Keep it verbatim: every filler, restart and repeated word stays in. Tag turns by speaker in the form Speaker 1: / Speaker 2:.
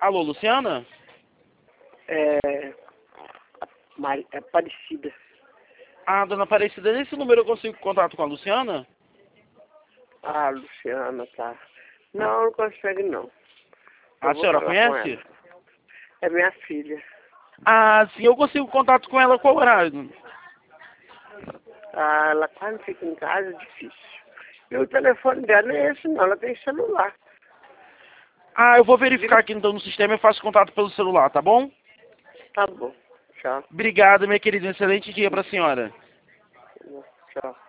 Speaker 1: Alô, Luciana?
Speaker 2: É, Mari- é Aparecida.
Speaker 1: Ah, dona Aparecida, nesse número eu consigo contato com a Luciana?
Speaker 2: Ah, Luciana, tá. Não, não consegue não.
Speaker 1: A
Speaker 2: Eu vou
Speaker 1: senhora
Speaker 2: falar com
Speaker 1: conhece?
Speaker 2: ela. É minha filha.
Speaker 1: Ah, sim, eu consigo contato com ela qual horário?
Speaker 2: Ah, ela quase fica em casa, é difícil. E o telefone dela é esse não, ela tem celular.
Speaker 1: Ah, eu vou verificar aqui então no sistema e faço contato pelo celular, tá bom?
Speaker 2: Tá bom. Tchau.
Speaker 1: Obrigado, minha querida. Excelente dia pra senhora.
Speaker 2: Tchau.